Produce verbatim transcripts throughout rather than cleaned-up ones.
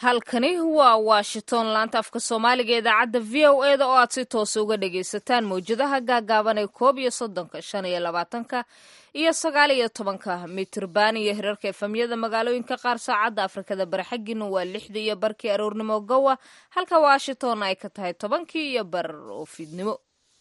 halkani waa washington laanta afka soomaaliga idaacadda v o e da oo aad si toos uga dhagaysataan mawjadaha gaagaaban ee koob iyo soddonka shan iyo labaatanka iyo sagaal iyo tobanka mitirban iyo hirarka efamyada magaalooyinka qaar saacadda afrikada bari xaggiina waa lixda iyo barkii aroornimo gowa halka washington ay ka tahay tobankii iyo bar oo fiidnimo.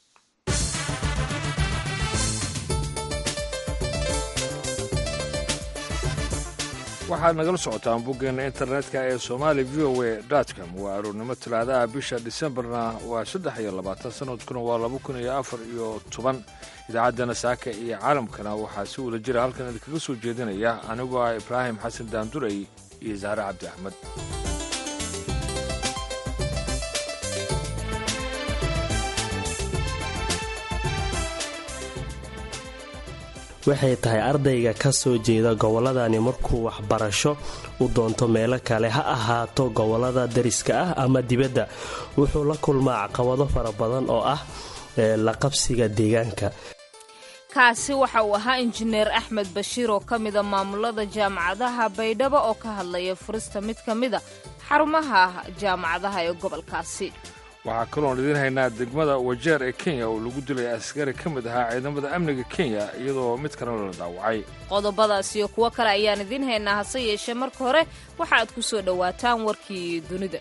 waxaad nagala socotaan boggeena internetka ee somali v o a com waa aroornimo talaadaha bisha disembarna waa saddex iyo labaatan sanadkuna waa laba kun iyo afar iyo toban idaacaddana saaka iyo caalamkana waxaa si wada jira halkan idinkaga soo jeedinaya anigoo ah ibraahim xasan daanduray iyo saare cabdi axmed. waxay tahay ardayga ka soo jeeda gobolladani markuu waxbarasho u doonto meelo kale ha ahaato gobollada dariska ah ama dibadda wuxuu la kulmaa caqabado fara badan oo ah la qabsiga deegaanka. kaasi waxa uu ahaa injineer axmed bashiir oo ka mida maamulada jaamacadaha baydhabo oo ka hadlaya furista mid ka mida xarumaha jaamacadaha ee gobolkaasi. waxaa kaloon idiin haynaa degmada wajeer ee kenya oo lagu dilay askari ka mid ahaa ciidamada amniga kenya iyadoo mid kalena la dhaawacay. qodobadaas iyo kuwo kale ayaan idiin haynaa hase yeeshee marka hore waxa aad ku soo dhowaataan warkii dunida.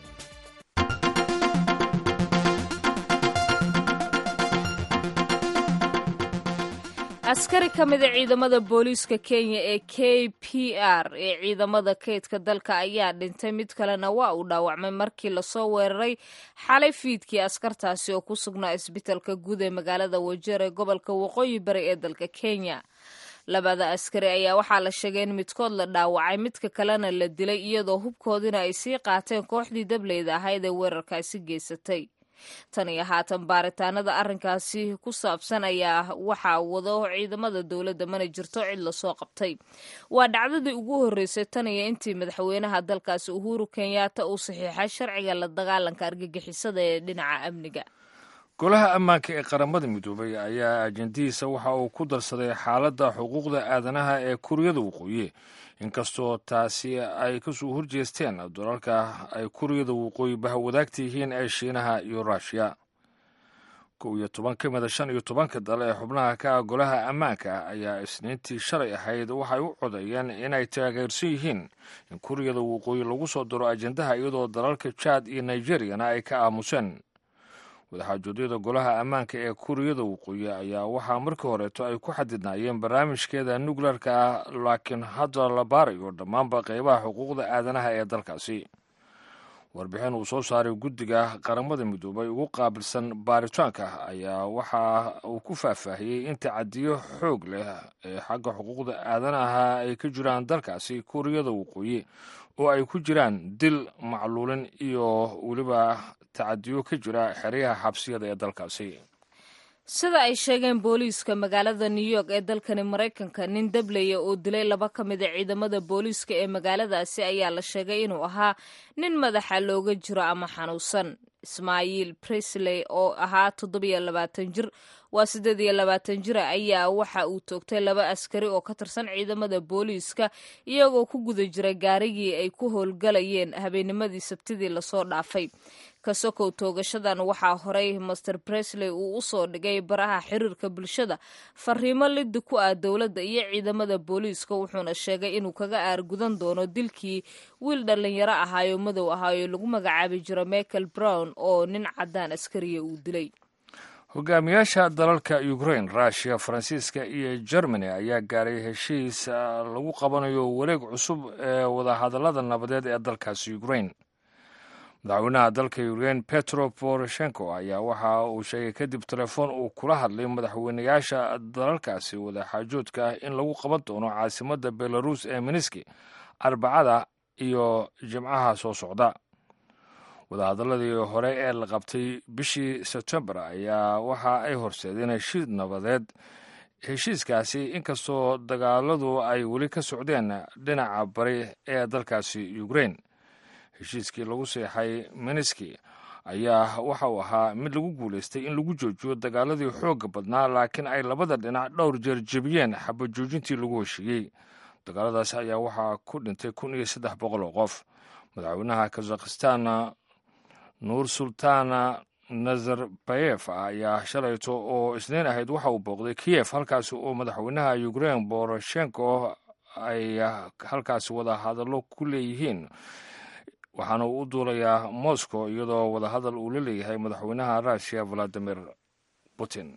askari ka mida ciidamada booliiska kenya ee k p r ee ciidamada kaydka dalka ayaa dhintay mid kalena waa uu dhaawacmay markii lasoo weeraray xalay fiidkii askartaasi oo ku sugnaa isbitaalka guud ee magaalada wajeer ee gobolka waqooyi bari ee dalka kenya. labada askari ayaa waxaa la sheegay in midkood la dhaawacay midka kalena la dilay iyadoo hubkoodina ay sii qaateen kooxdii dableyda ahayd ee weerarkaasi geysatay. tan iyo haatan baaritaanada arrinkaasi ku saabsan ayaa waxaa wado ciidamada dowladda mana jirto cid lasoo qabtay. waa dhacdadii ugu horreysay tan iyo intii madaxweynaha dalkaasi uhuru kenyatta uu saxiixay sharciga la dagaalanka argagixisada ee dhinaca amniga. golaha ammaanka ee qaramada midoobay ayaa ajendihiisa waxa uu ku darsaday xaaladda xuquuqda aadanaha ee kuuriyada waqooyi inkastoo taasi ay kasoo horjeesteen dalalka ay kuuriyada waqooyi bahwadaagta yihiin ee shiinaha iyo ruushiya. kow iyo toban ka mida shan iyo tobanka dal ee xubnaha ka ah golaha ammaanka ayaa isniintii shalay ahayd waxay u codeeyeen inay taageersan yihiin in kuuriyada waqooyi lagu soo daro ajendaha iyadoo dalalka jaad iyo nigeriyana ay ka aamuseen. wadaxaajoodyada golaha ammaanka ee kuuriyada waqooyi ayaa waxaa markii horeeto ay ku xadidnaayeen barnaamijkeeda nukleerka ah laakiin hadda la baarayo dhammaanba qaybaha xuquuqda aadanaha ee dalkaasi. warbixin uu soo saaray guddiga qaramada midoobay ugu qaabilsan baaritaanka ayaa waxa uu ku faahfaahiyey in tacadiyo xoog leh ee xagga xuquuqda aadanaha ay ka jiraan dalkaasi kuuriyada waqooyi oo ay ku jiraan dil macluulin iyo weliba tacadiyo ka jira xeryaha xabsiyada ee dalkaasi. sida ay sheegeen booliiska magaalada new york ee dalkani maraykanka nin dablaya oo dilay laba ka mida ciidamada booliiska ee magaaladaasi ayaa la sheegay inuu ahaa nin madaxa looga jiro ama xanuunsan. ismaaciil presley oo ahaa toddobiyo labaatan jir waa siddeed iyo labaatan jira ayaa waxa uu toogtay laba askari oo ka tirsan ciidamada booliiska iyagoo ku guda jira gaarigii ay ku howlgalayeen habeennimadii sabtidii lasoo dhaafay. kasokow toogashadan waxaa horay master presley uu u soo dhigay baraha xiriirka bulshada fariimo liddi ku ah dowladda iyo ciidamada booliiska wuxuuna sheegay inuu kaga aargudan doono dilkii wiil dhallinyaro ahaayo madow ahaayo lagu magacaabi jiro michael brown oo nin caddaan askariya uu dilay. hogaamiyaasha dalalka ukraine ruushiya faransiiska iyo germany ayaa gaaray heshiis lagu qabanayo wareeg cusub ee wadahadallada nabadeed ee dalkaasi ukraine. madaxweynaha dalka ukraine petro poroshenko ayaa waxa uu sheegay kadib telefoon uu kula hadlay madaxweynayaasha dalalkaasi wadaxaajoodka ah in lagu qaban doono caasimadda belarus ee miniski arbacada iyo jimcaha soo socda. wadahadaladii hore ee la qabtay bishii sebtembar ayaa waxa ay horseedeen heshiis nabadeed. heshiiskaasi inkastoo dagaaladu ay weli ka socdeen dhinaca bari ee dalkaasi ukraine. heshiiskii lagu seexay miniski ayaa waxa uu ahaa mid lagu guulaystay in lagu joojiyo dagaaladii xoogga badnaa laakiin ay labada dhinac dhowr jeer jebiyeen xabajoojintii lagu heshiiyey. dagaaladaas ayaa waxaa ku dhintay kun iyo saddex boqol oo qof. madaxweynaha kazakhistan nuur sultaan nazarbayef ayaa shalayto oo isniin ahayd waxa uu booqday kiyef halkaasi oo madaxweynaha ukrain boroshenko ay halkaasi wada hadallo ku leeyihiin waxaana uu u duulayaa moscow iyadoo wadahadal uu la leeyahay madaxweynaha russiya valadimir putin.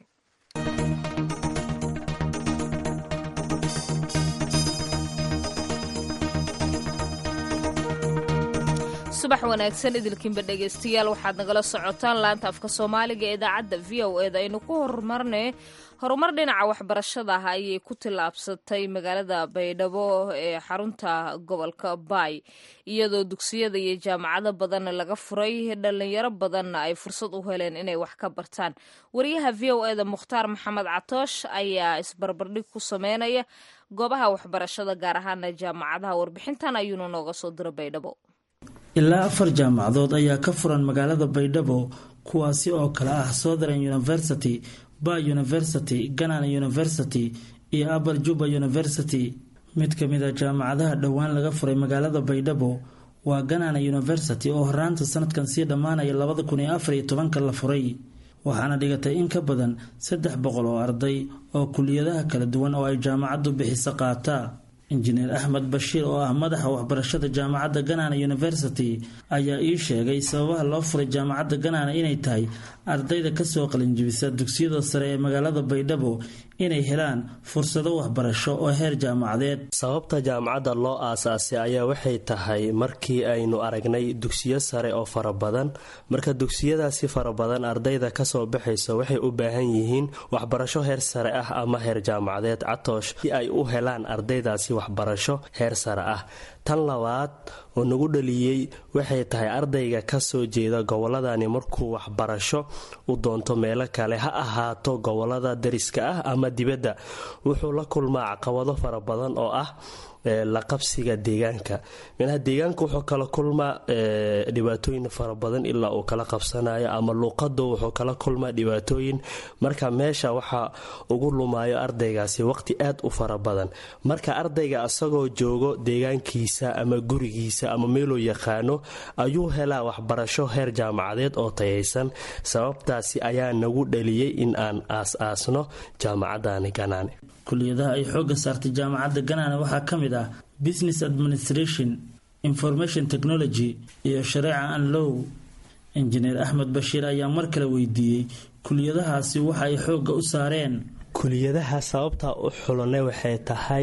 subax wanaagsan idilkiinba dhegaystayaal waxaad nagala socotaan laanta afka soomaaliga ee idaacadda v o eda aynu ku horumarnay horumar dhinaca waxbarashada ah ayay ku tillaabsatay magaalada baydhabo ee xarunta gobolka baay iyadoo dugsiyada iyo jaamacado badanna laga furay dhalinyaro badanna ay fursad u heleen inay wax ka bartaan. wariyaha v o eda mukhtaar maxamed catoosh ayaa isbarbardhig ku sameynaya goobaha waxbarashada gaar ahaana jaamacadaha. warbixintan ayuuna nooga soo dira baydhabo. ilaa afar jaamacadood ayaa ka furan magaalada baydhabo kuwaasi oo kale ah Southern University, Bay University, Ganan University iyo Upper Juba University. mid ka mid ah jaamacadaha dhowaan laga furay magaalada baydhabo waa Ganan University oo horaanta sanadkan sii dhamaanaya labada kun iyo afar iyo tobanka la furay, waxaana dhigatay in ka badan saddex boqol oo arday oo kuliyadaha kala duwan oo ay jaamacaddu bixiso qaata. injineer Axmed Bashiir oo ah madaxa waxbarashada jaamacadda Ganan University ayaa ii sheegay sababaha loo furay jaamacadda Ganan inay tahay ardayda ka soo qalinjibisa dugsiyada sare ee magaalada baydhabo inay helaan fursado waxbarasho oo heer jaamacadeed. sababta jaamacadda loo aasaasay ayaa waxay tahay markii aynu aragnay dugsiyo sare oo fara badan, marka dugsiyadaasi fara badan ardayda ka soo baxaysa waxay u baahan yihiin waxbarasho heer sare ah ama heer jaamacadeed catoosh si ay u helaan ardaydaasi waxbarasho heer sare ah. tan labaad oo nagu dhaliyey waxay tahay ardayga ka soo jeeda goboladani markuu waxbarasho u doonto meelo kale ha ahaato gobolada dariska ah ama dibadda wuxuu la kulmaa caqabado fara badan oo ah la qabsiga deegaanka. meelaha deegaanka wuxuu kala kulmaa dhibaatooyin fara badan ilaa uu kala qabsanayo ama luuqada wuxuu kala kulmaa dhibaatooyin, marka meesha waxa ugu lumaayo ardaygaasi waqti aad u fara badan. marka ardayga asagoo joogo deegaankiisa ama gurigiisa ama meeloo yaqaano ayuu helaa waxbarasho heer jaamacadeed oo tayaysan. sababtaasi ayaa nagu dhaliyey in aan aas-aasno jaamacadani Ganan. kuliyadaha ay xooga saartay jaamacadda Ganan waxaa ka mid ah Business Administration, Information Technology iyo Shareeca and Law. injineer Axmed Bashiir ayaa mar kale weydiiyey kuliyadahaasi waxa ay xooga u saareen. kuliyadaha sababta u xulanay waxay tahay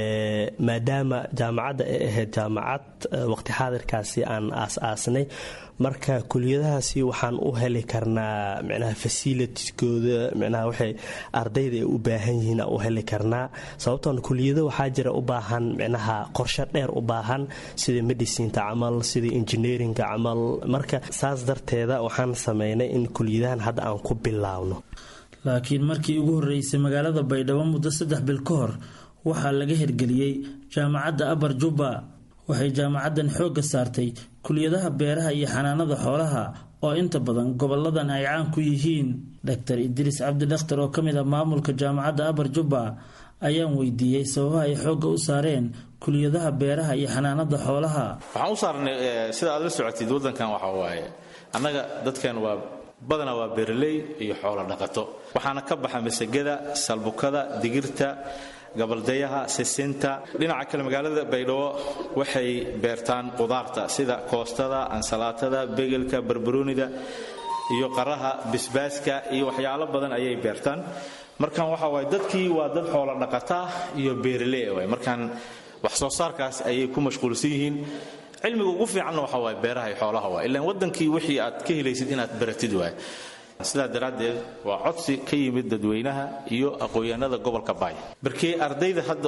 maadaama jaamacadda ay ahayd jaamacad waqti xaadirkaasi aan aas-aasnay, marka kuliyadahaasi waxaan u heli karnaa micnaha facilitieskooda micnaha waxay ardayda ay u baahan yihiin u heli karnaa. sababtan kuliyado waxaa jira u baahan micnaha qorshe dheer u baahan sida medicinta camal, sida engineeringa camal, marka saas darteeda waxaan sameynay in kuliyadahan hadda aan ku bilaawno. laakiin markii ugu horeysay magaalada baydhabo muddo saddex bil ka hor waxaa laga hirgeliyey jaamacadda Upper Juba. waxay jaamacaddan xooga saartay kuliyadaha beeraha iyo xanaanada xoolaha oo inta badan goboladan ay caan ku yihiin. Dr Idris Cabdi Dhakhtar oo ka mid ah maamulka jaamacadda Upper Juba ayaan weydiiyey sababaha ay xooga u saareen kuliyadaha beeraha iyo xanaanada xoolaha. waxaan u saarnay sida aad la socotid wadankan waxa waaye annaga dadkan waa badana waa beeraley iyo xoolo dhaqato, waxaana ka baxa masagada, salbukada, digirta, gabaldayaha, sisinta. dhinaca kale magaalada baydhabo waxay beertaan qudaarta sida koostada, ansalaatada, begelka, barbaroonida iyo qaraha, bisbaaska iyo waxyaalo badan ayay beertaan. markan waxa waaye dadkii waa dad xoolo dhaqata iyo beeraley waay, markan wax soo saarkaas ayay ku mashquulsan yihiin. cilmiga ugu fiicanna waxa waaye beeraha iyo xoolaha waa ilaan wadankii wixii aad ka helaysid inaad baratid waay. sidaa daraaddeed waa codsi ka yimid dadweynaha iyo aqoon-yahanada gobolka Baay. barkii ardayda hadda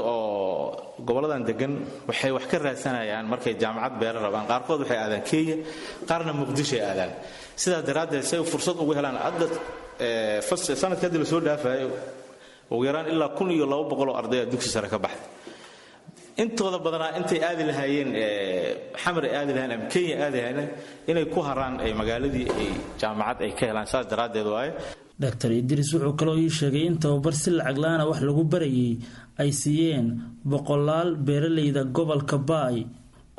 oo goboladan degan waxay wax ka raadsanayaan markay jaamacad beera rabaan, qaarkood waxay aadaan Kenya, qaarna Muqdisho ay aadaan. sidaa daraaddeed say fursad ugu helaan hadda ee sanadka hadda la soo dhaafayo ugu yaraan ilaa kun iyo laba boqol oo arday dugsi sare ka baxay. intooda badanaa intay aadi lahaayeen xamar aadi lahaayeen ama Kenya aadi lahaayeen inay ku haraan ay magaaladii ay jaamacad ay ka helaan. saas daraadeed waaye. Dr Idris wuxuu kaloo ii sheegay in tababar si lacag la'aan wax lagu barayay ay siiyeen boqolaal beeraleyda gobolka Baay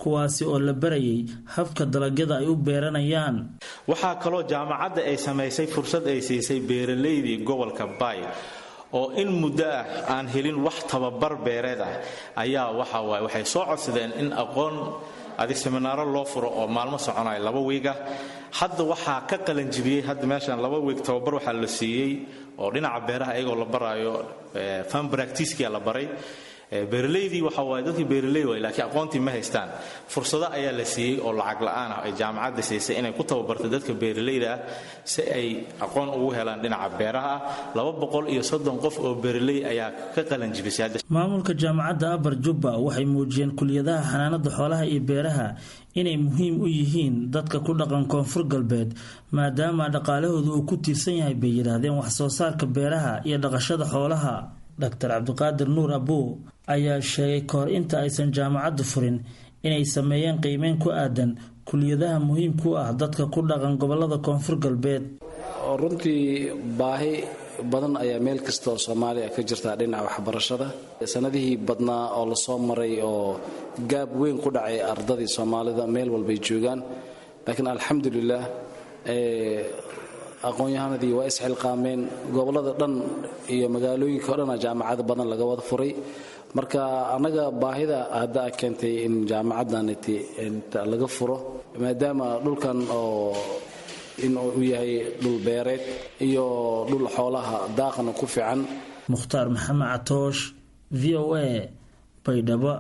kuwaasi oo la barayay habka dalagyada ay u beeranayaan. waxaa kaloo jaamacadda ay samaysay fursad ay siisay beeraleydii gobolka Bay oo in muddo ah aan helin wax tababar beereed ah ayaa waxa waay waxay soo codsadeen in aqoon adi seminaaro loo furo oo maalmo soconaya laba wiiga. hadda waxaa ka qalan jibiyey hadda meeshan laba wiig tababar waxaa la siiyey oo dhinaca beeraha iyagoo la barayo farm practice-kii la baray. beeraleydii waxa waay dadkii beeraley way laakiin aqoontii ma haystaan. fursado ayaa la siiyey oo lacag la'aan ah ay jaamacadda siisay inay ku tababarto dadka beeraleyda ah si ay aqoon ugu helaan dhinaca beeraha. laba boqol iyo soddon qof oo beeraley ayaa ka qalan jibisay. maamulka jaamacadda Abar Jubba waxay muujiyeen kuliyadaha xanaanada xoolaha iyo beeraha inay muhiim u yihiin dadka ku dhaqan Koonfur Galbeed maadaama dhaqaalahoodu uu ku tiirsan yahay bay yiraahdeen wax soo saarka beeraha iyo dhaqashada xoolaha. Doctor Cabdiqaadir Nuur Abu ayaa sheegay kahor inta aysan jaamacaddu furin inay sameeyeen qiimeyn ku aadan kuliyadaha muhiimka u ah dadka ku dhaqan gobolada Koonfur Galbeed. runtii baahi badan ayaa meel kasta oo Soomaaliya ka jirta dhinaca waxbarashada. sanadihii badnaa oo la soo maray oo gaab weyn ku dhacay ardadii Soomaalida meel walba ay joogaan, laakiin alxamdulillah ee aqoon-yahanadii waa isxilqaameen. gobolada dhan iyo magaalooyinka oo dhan jaamacado badan laga wada furay. marka anaga baahida hadda keentay in jaamacaddaniti laga furo maadaama dhulkan oo in uu yahay dhul beereed iyo dhul xoolaha daaqana ku fiican. Mukhtaar Maxamed Catoosh, V O A, Baydhabo.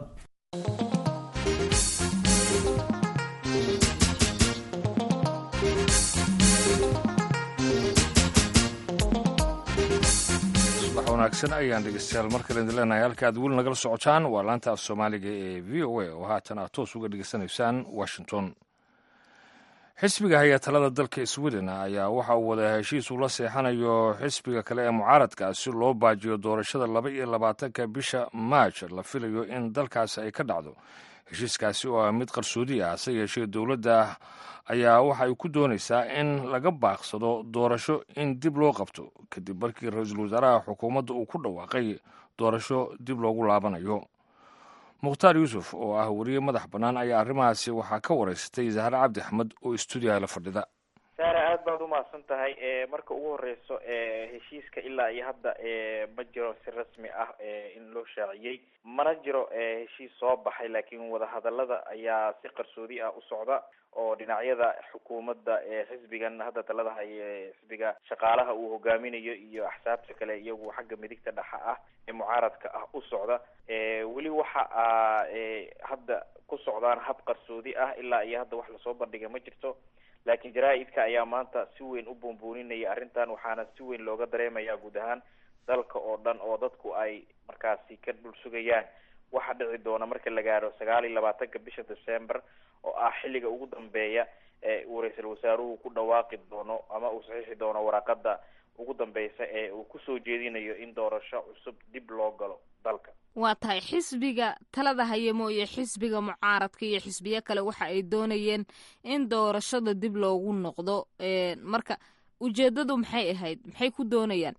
wanaagsan ayaan dhegeystayaal markale idin leenahay halka aad weli nagala socotaan waa laanta af Soomaaliga ee V O A oo haatan aad toos uga dhegeysanaysaan Washington. xisbiga haya talada dalka Sweden ayaa waxa uu wada heshiis ula seexanayo xisbiga kale ee mucaaradka si loo baajiyo doorashada laba iyo labaatanka bisha March la filayo in dalkaasi ay ka dhacdo. heshiiskaasi oo ah mid qarsoodi ah se yeeshee dowladda ayaa waxa ay ku doonaysaa in laga baaqsado doorasho in dib loo qabto kadib markii ra-iisul wasaaraha xukuumadda uu ku dhawaaqay doorasho dib loogu laabanayo. mukhtaar yuusuf oo ah wariye madax bannaan ayaa arrimahaasi waxaa ka waraystay Zahra Cabdi Axmed oo stuudiyaha la fadhida. saara aad baad u mahadsan tahay. marka ugu horeyso heshiiska ilaa iyo hadda ma jiro si rasmi ah in loo shaaciyey, mana jiro heshiis soo baxay, laakiin wadahadalada ayaa si qarsoodi ah u socda oo dhinacyada xukuumadda xisbigan hadda talada haya xisbiga shaqaalaha uu hogaaminayo iyo axsaabta kale iyagu xagga midigta dhexa ah ee mucaaradka ah u socda. weli waxa hadda ku socdaan hab qarsoodi ah ilaa iyo hadda wax lasoo bandhigay ma jirto, laakiin jaraa'idka ayaa maanta si weyn u buunbuuninaya arrintan, waxaana si weyn looga dareemayaa guud ahaan dalka oo dhan oo dadku ay markaasi ka dhul sugayaan waxa dhici doona marka la gaaro sagaal iyo labaatanka bisha December oo ah xilliga ugu dambeeya ee uu ra-iisul wasaaruhu ku dhawaaqi doono ama uu saxiixi doono waraqada ugu dambeysa ee uu ku soo jeedinayo in doorasho cusub dib loo galo dalka. waa tahay xisbiga talada haya mooye xisbiga mucaaradka iyo xisbiyo kale waxa ay doonayeen in doorashada dib loogu noqdo. marka ujeedadu maxay ahayd, maxay ku doonayaan?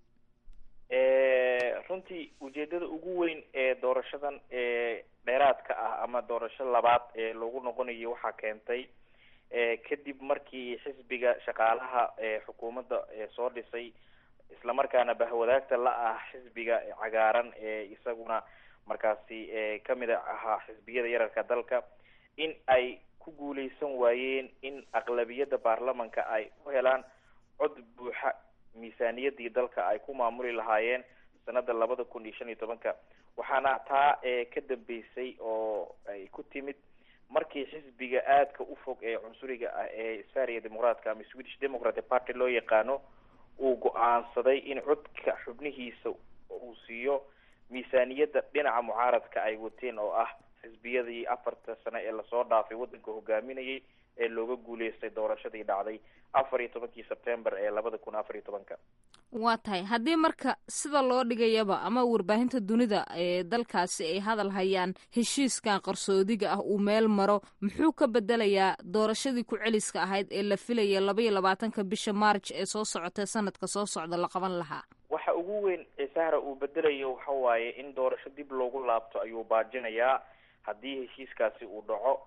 runtii ujeedada ugu weyn ee doorashadan ee dheeraadka ah ama doorasho labaad ee loogu noqonayo waxaa keentay kadib markii xisbiga shaqaalaha ee xukuumadda soo dhisay islamarkaana bahwadaagta la ah xisbiga cagaaran ee isaguna markaasi kamid ahaa xisbiyada yararka dalka in ay ku guuleysan waayeen in aqlabiyadda baarlamanka ay u helaan cod buuxa miisaaniyadii dalka ay ku maamuli lahaayeen sanada labada kun iyo shan iyo tobanka. waxaana taa ka dambeysay oo ay ku timid markii xisbiga aadka u fog ee cunsuriga ah ee Sverige Demokratiska ama Swedish Democratic Party loo yaqaano uu go'aansaday in codka xubnihiisa uu siiyo miisaaniyadda dhinaca mucaaradka ay wateen oo ah xisbiyadii afarta sano ee lasoo dhaafay waddanka hogaaminayay ee looga guuleystay doorashadii dhacday afar iyo tobankii September ee labada kun afar iyo tobanka. waa tahay haddii marka sida loo dhigayaba ama warbaahinta dunida ee dalkaasi ay hadal hayaan heshiiskan qarsoodiga ah uu meel maro, muxuu ka bedelayaa doorashadii ku celiska ahayd ee la filaya laba iyo labaatanka bisha March ee soo socota sanadka soo socda la qaban lahaa? waxa ugu weyn ee Sahra uu bedelayo waxa waaye in doorasho dib loogu laabto ayuu baajinayaa haddii heshiiskaasi uu dhaco.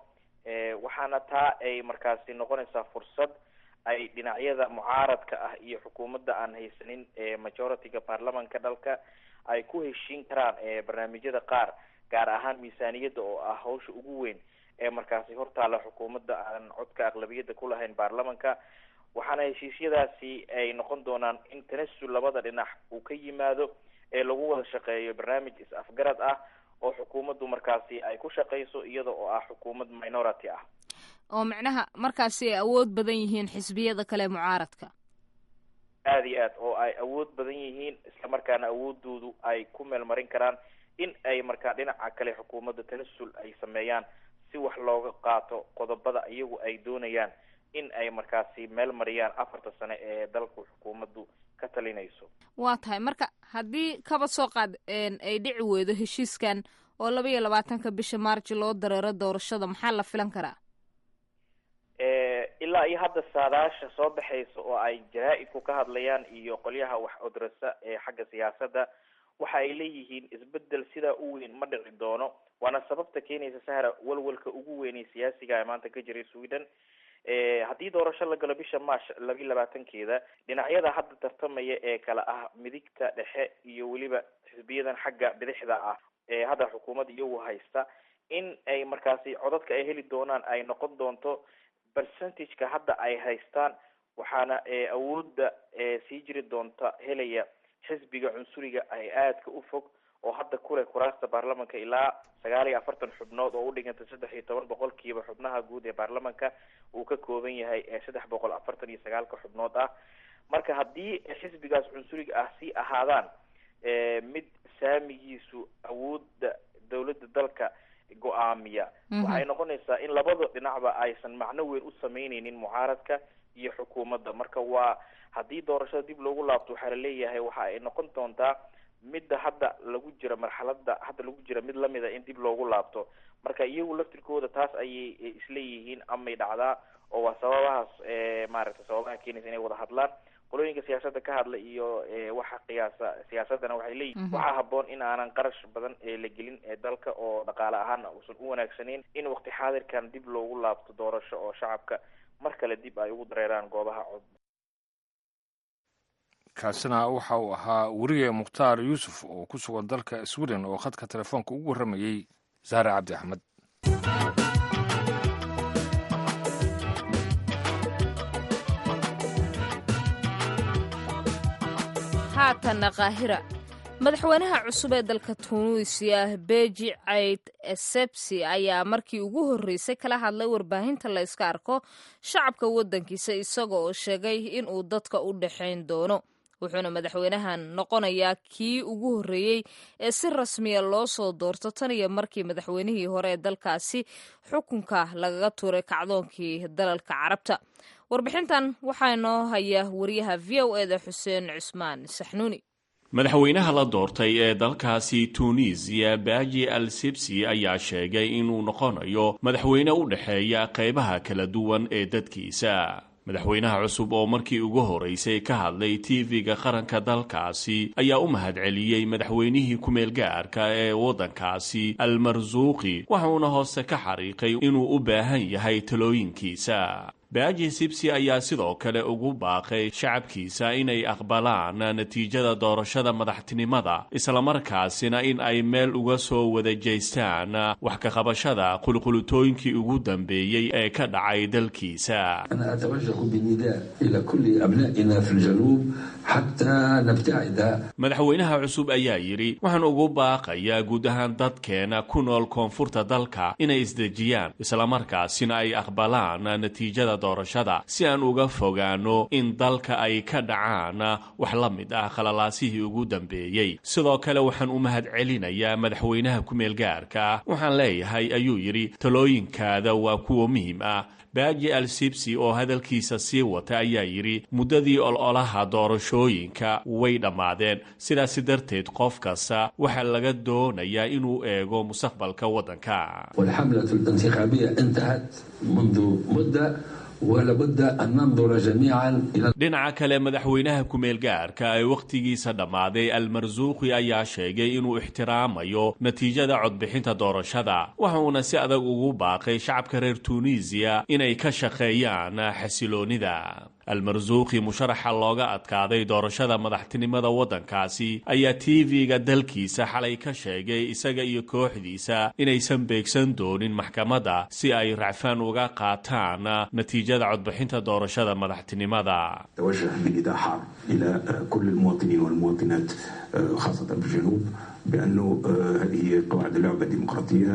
waxaana taa ay markaasi noqonaysaa fursad ay dhinacyada mucaaradka ah iyo xukuumadda aan haysanin majority-ga baarlamanka dalka ay ku heshiin karaan barnaamijyada qaar, gaar ahaan miisaaniyadda oo ah hawsha ugu weyn ee markaasi hortaala xukuumadda aan codka aqlabiyadda ku lahayn baarlamanka. waxaana heshiisyadaasi ay noqon doonaan in tanasul labada dhinac uu ka yimaado ee lagu wada shaqeeyo barnaamij is-afgarad ah oo xukuumaddu markaasi ay ku shaqeyso iyada oo ah xukuumad minority ah, oo macnaha markaasi ay awood badan yihiin xisbiyada kale mucaaradka. aada iyo aad oo ay awood badan yihiin isla markaana awoodoodu ay ku meel marin karaan in ay markaa dhinaca kale xukuumadda tanasul ay sameeyaan si wax looga qaato qodobada iyagu ay doonayaan in ay markaasi meel mariyaan afarta sane ee dalku xukuumaddu ka talinayso. waa tahay marka haddii kaba soo qaad ay dhici weydo heshiiskan oo laba iyo labaatanka bisha maarji loo dareero doorashada, maxaa la filan karaa? ilaa iyo hadda saadaasha soo baxaysa oo ay jaraa-idku ka hadlayaan iyo qolyaha wax odrasa ee xagga siyaasadda waxa ay leeyihiin isbedel sidaa u weyn ma dhici doono, waana sababta keenaysa sahra walwalka ugu weynay siyaasiga ee maanta ka jiray Sweden. haddii doorasho la galo bisha march laba iyo labaatankeeda, dhinacyada hadda tartamaya ee kala ah midigta dhexe iyo weliba xisbiyadan xagga bidixda ah ee hadda xukuumadda iyagu haysta, in ay markaasi codadka ay heli doonaan ay noqon doonto percentage-ka hadda ay haystaan, waxaana awoodda sii jiri doonta helaya xisbiga cunsuriga ay aadka u fog oo hadda kule kuraasta baarlamanka ilaa sagaal iyo afartan xubnood oo u dhiganta saddex iyo toban boqolkiiba xubnaha guud ee baarlamanka uu ka kooban yahay ee saddex boqol afartan iyo sagaalka xubnood ah. marka haddii xisbigaas cunsuriga ah sii ahaadaan mid saamigiisu awoodda dawladda dalka go-aamiya, waxay noqonaysaa in labada dhinacba aysan macno weyn u sameyneynin mucaaradka iyo xukuumadda. marka waa haddii doorashada dib loogu laabto waxaa laleeyahay waxa ay noqon doontaa midda hadda lagu jira marxalada hadda lagu jira mid lamida in dib loogu laabto. marka iyagu laftirkooda taas ayay isleeyihiin amay dhacdaa, oo waa sababahaas maaragtay sababaha keenaysa inay wada hadlaan. qolooyinka siyaasadda ka hadla iyo waxa qiyaasa siyaasadana waxay leeyihiin waxaa habboon in aanan qarash badan la gelin ee dalka oo dhaqaale ahaana uusan u wanaagsaneyn in waqti xaadirkan dib loogu laabto doorasho oo shacabka mar kale dib ay ugu dareeraan goobaha cod. kaasina waxa uu ahaa weriye mukhtaar yuusuf oo ku sugan dalka Sweden oo khadka telefoonka ugu warramayey Zahra Cabdi Axmed. haatana qaahira, madaxweynaha cusub ee dalka Tunisia Beji Caid Essebsi ayaa markii ugu horreysay kala hadlay warbaahinta la iska arko shacabka waddankiisa isaga oo sheegay in uu dadka u dhexayn doono. wuxuuna madaxweynahan noqonayaa kii ugu horreeyey ee si rasmiya loo soo doorto tan iyo markii madaxweynihii hore ee dalkaasi xukunka lagaga tuuray kacdoonkii dalalka carabta. warbixintan waxaa inoo haya wariyaha v o eda xuseen cusmaan saxnuuni. madaxweynaha la doortay ee dalkaasi Tunisia Beji Al-Sibsi ayaa sheegay inuu noqonayo madaxweyne u dhexeeya qaybaha kala duwan ee dadkiisa. madaxweynaha cusub oo markii ugu horeysay ka hadlay T V-ga qaranka dalkaasi ayaa u mahadceliyey madaxweynihii ku-meel gaarka ee waddankaasi Al-Marzuuqi, waxauna hoose ka xariiqay inuu u baahan yahay talooyinkiisa. Beji Sibsi ayaa sidoo kale ugu baaqay shacabkiisa inay aqbalaan natiijada doorashada madaxtinimada, islamarkaasina in ay meel uga soo wada jeestaan wax ka qabashada qulqulutooyinkii ugu dambeeyey ee ka dhacay dalkiisa. أنا أتوجه بنداء إلى كل أبنائنا في الجنوب حتى نبتعد. madaxweynaha cusub ayaa yidhi waxaan ugu baaqayaa guud ahaan dadkeena ku nool koonfurta dalka inay isdejiyaan, islamarkaasina ay aqbalaan natiijada doorashada si aan uga fogaano in dalka ay ka dhacaan wax la mid ah khalalaasihii ugu dambeeyey. sidoo kale waxaan u mahad celinayaa madaxweynaha ku-meel gaarka, waxaan leeyahay ayuu yidhi talooyinkaada waa kuwa muhiim ah. Beji Al-Sibsi oo hadalkiisa sii wata ayaa yidhi muddadii ololaha doorashooyinka way dhammaadeen, sidaasi darteed qof kasta waxaa laga doonayaa inuu eego mustaqbalka waddanka. والحملة الانتخابية انتهت منذ مدة ولابد أن ننظر جميعا إلى dhinaca kale madaxweynaha kumeel gaarka ee waqtigiisa dhammaaday almarsuuqi ayaa sheegay inuu ixtiraamayo natiijada codbixinta doorashada waxauna si adag ugu baaqay shacabka reer Tunisia inay ka shaqeeyaan xasiloonida almarsuuqi musharaxa looga adkaaday doorashada madaxtinimada waddankaasi ayaa T V-ga dalkiisa xalay ka sheegay isaga iyo kooxdiisa inaysan beegsan doonin maxkamadda si ay racfaan uga qaataan natiijada codbixinta doorashada madaxtinimada توجه بنداء حار إلى كل المواطنين والمواطنات خاصة بالجنوب بأنه هذه قواعد اللعبة الديمقراطية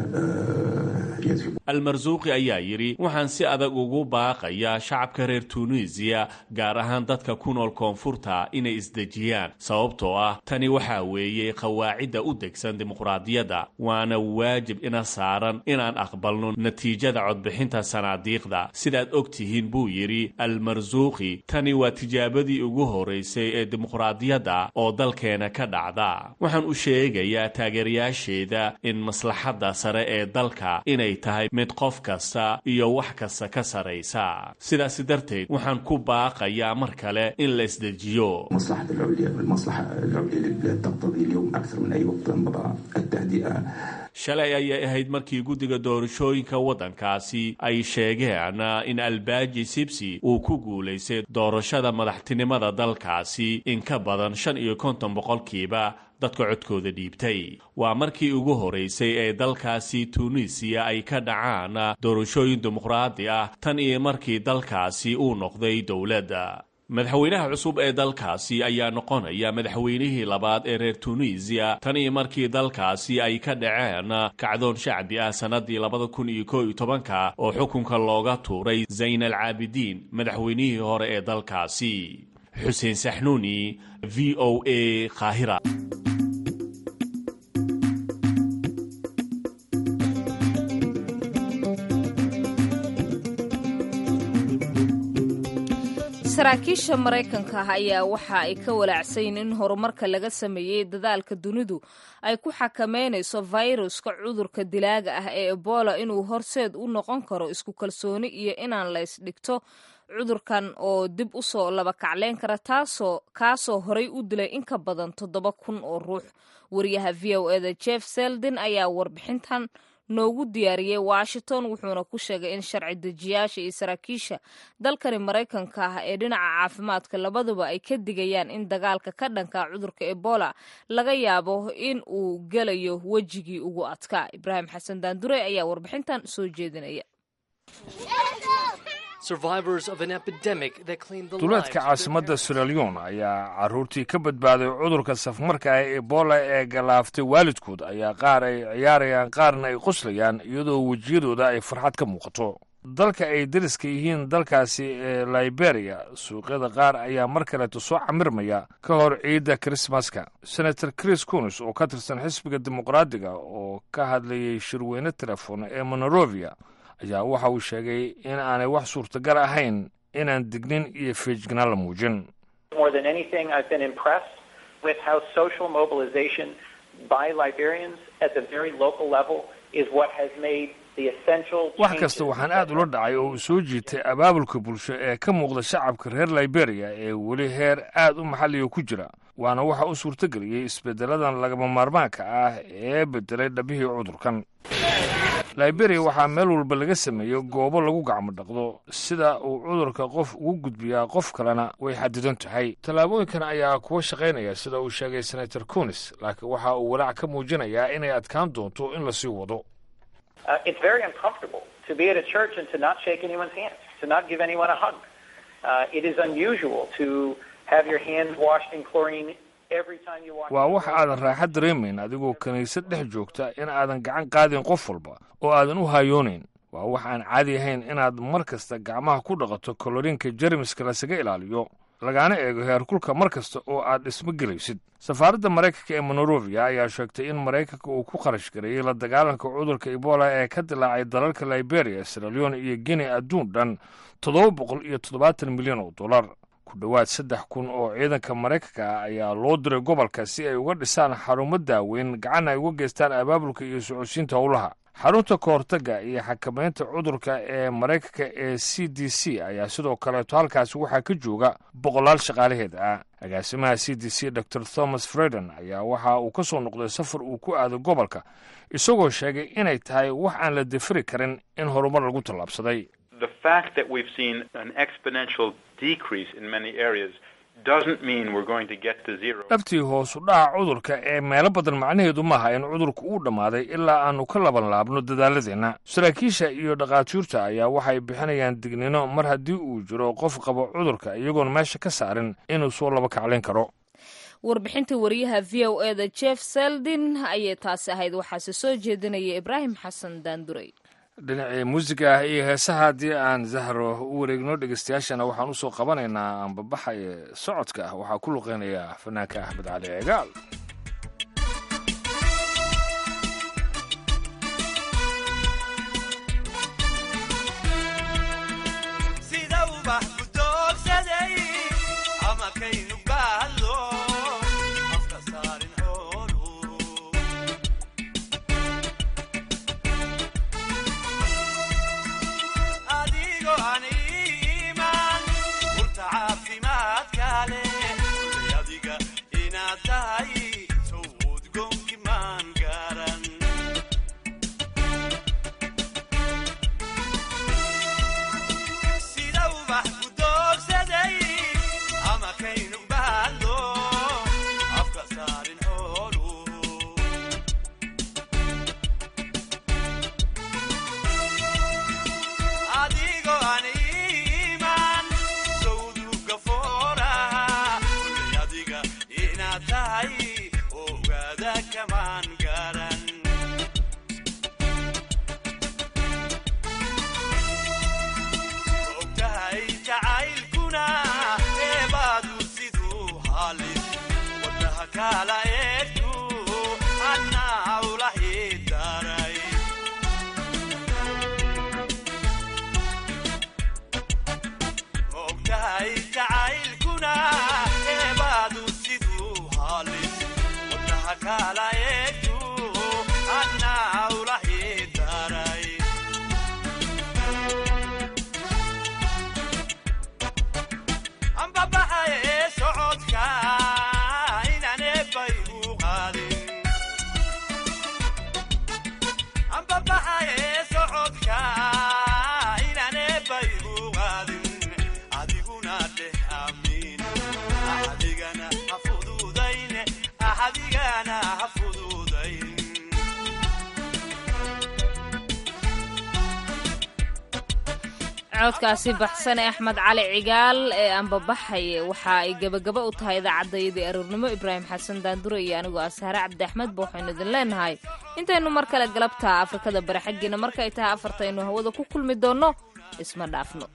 يجب. almarsuuqi ayaa yidhi waxaan si adag ugu baaqayaa shacabka reer Tunisia gaar ahaan dadka ku nool koonfurta inay isdejiyaan sababtoo ah tani waxaa weeye qawaacidda u degsan dimuqraadiyadda waana waajib ina saaran inaan aqbalno natiijada codbixinta sanaadiiqda sidaad ogtihiin buu yidhi almarsuuqi tani waa tijaabadii ugu horeysay ee dimuqraadiyadda oo dalkeena ka dhacda waxaan u sheegayaa taageerayaasheeda in maslaxadda sare ee dalka inay tahay mid qof kasta iyo wax kasta ka saraysa sidaas darteed waxaan ku baaqayaa mar kale in la isdejiyo مصلحة العليا المصلحة العليا للبلاد تقتضي اليوم أكثر من أي وقت مضى التهدئة shalay ayay ahayd markii guddiga doorashooyinka waddankaasi ay sheegeen in albaaji sibsi uu ku guulaystay doorashada madaxtinimada dalkaasi in ka badan shan iyo konton boqolkiiba dadka codkooda dhiibtay waa markii ugu horeysay ee dalkaasi Tunisia ay ka dhacaan doorashooyin dimuqraadi ah tan iyo markii dalkaasi uu noqday dowladda madaxweynaha cusub ee dalkaasi ayaa noqonaya madaxweynihii labaad ee reer Tunisia tan iyo markii dalkaasi ay ka dhaceen kacdoon shacbi ah sanadii labada kun iyo kow iyo tobanka oo xukunka looga tuuray Zayn al-Abidin madaxweynihii hore ee dalkaasi Xuseen Saxnuuni V O A Qaahira saraakiisha Mareykanka ah ayaa waxa ay ka walaacsayn in horumarka laga sameeyay dadaalka dunidu ay ku xakameynayso viruska cudurka dilaaga ah ee Ebola inuu horseed u noqon karo isku kalsooni iyo inaan la isdhigto cudurkan oo dib u soo laba kacleyn kara taasoo kaasoo horay u dilay in ka badan toddoba kun oo ruux wariyaha V O A da Jeff Seldin ayaa warbixintan noogu diyaariyay Washington wuxuuna ku sheegay in sharci dejiyaasha iyo saraakiisha dalkani Mareykanka ah ee dhinaca caafimaadka labaduba ay ka digayaan in dagaalka ka dhanka cudurka Ebola laga yaabo in uu galayo wajigii ugu adkaa Ibrahim Xasan Daandure ayaa warbixintan soo jeedinaya duleedka caasimadda Sierra Leone ayaa caruurtii ka badbaaday cudurka safmarka ah ee Ebola ee galaaftay waalidkood ayaa qaar ay ciyaarayaan qaarna ay qoslayaan iyadoo wajiyadooda ay farxad ka muuqato dalka ay dariska yihiin dalkaasi ee Liberia suuqyada qaar ayaa mar kale soo camirmaya ka hor ciida Christmaska Senator Chris Coons oo ka tirsan xisbiga dimuqraadiga oo ka hadlayay shirweyne telefoon ee Monrovia ayaa waxa uu sheegay in aanay wax suurtagal ahayn inaan dignin iyo feejignaan la muujin more than anything I've been impressed with how social mobilization by Liberians at the very local level is what has made the essential wax kasta waxaan aad ula dhacay oo soo jiitay abaabulka bulsho ee ka muuqda shacabka reer Liberia ee weli heer aad u maxalliyo ku jira waana waxa uu suurtageliyay isbedeladan lagama maarmaanka ah ee bedelay dhabihii cudurkan Liberia waxaa meel walba laga sameeyo goobo lagu gacmo dhaqdo sida uu cudurka qof ugu gudbiyaa qof kalena way xadidan tahay talaabooyinkan ayaa kuwa shaqaynaya sida uu sheegay Senator Coons laakiin waxa uu walaac ka muujinayaa inay adkaan doonto in la sii wado It's very uncomfortable to be at a church and to not shake anyone's hands, to not give anyone a hug. Uh, it is unusual to have your hands washed in chlorine every time you walk. waa wax aadan raaxad dareemayn adigoo kaniisad dhex joogta in aadan gacan qaadin qof walba oo aadan u hayoonayn waa wax aan caadi ahayn inaad mar kasta gacmaha ku dhaqato koloriinka jermiska lasaga ilaaliyo lagaana eego heerkulka mar kasta oo aad dhismo gelaysid safaaradda Mareykanka ee Monrovia ayaa sheegtay in Mareykanka uu ku qarash gareeyay la dagaalanka cudurka Ebola ee ka dilaacay dalalka Liberia, Sierra Leone iyo Guinea adduun dhan toddoba boqol iyo toddobaatan milyan oo dollar ku dhawaad saddex kun oo ciidanka Mareykanka ayaa loo diray gobolka si ay uga dhisaan xarumo daaweyn gacan ay uga geystaan abaabulka iyo socodsiinta howlaha xarunta kahortagga iyo xakamaynta cudurka ee maraykanka ee c d c ayaa sidoo kaleeto halkaasi waxaa ka jooga boqolaal shaqaalaheed ah. agaasimaha c d c dor thomas freden ayaa waxa uu ka soo noqday safar uu ku aado gobolka isagoo sheegay inay tahay wax aan la dafiri karin in horumar lagu tallaabsaday. The fact that we've seen an exponential decrease in many areas doesn't mean we're going to get to zero. dhabtii hoos u dhaca cudurka ee meelo badan macnaheedu maaha in cudurku uu dhammaaday ilaa aanu ka laban laabno dadaaladeenna. saraakiisha iyo dhakhaatiirta ayaa waxay bixinayaan dignino mar haddii uu jiro qof qabo cudurka iyagoon meesha ka saarin inuu soo laba kaclayn karo. warbixinta wariyaha v o e da jeff seldin ayay taasi ahayd, waxaase soo jeedinaya ibraahim xasan daanduray. dhinacii muusiga ah iyo heesaha haddii aan zahro u wareegno dhegeystayaashana waxaan usoo qabanaynaa anbabaxa ee socodka ah. waxaa ku luqeynaya fanaanka axmed cali cigaal. codkaasi baxsan ee axmed cali cigaal ee anbabaxay waxa ay gabagaba u tahay idaacadayadii aroornimo. ibraahim xasan daandure iyo anigoo ashaare cabdi axmed ba waxaynu idin leenahay intaynu mar kale galabta afrikada bari xaggiina markay tahay afartaynu hawada ku kulmi doonno isma dhaafno.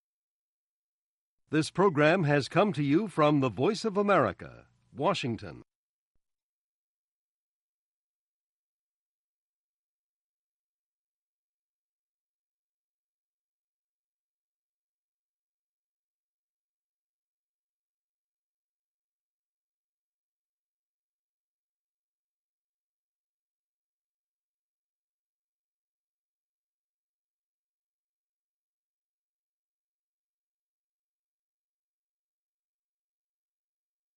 This program has come to you from the Voice of America, Washington.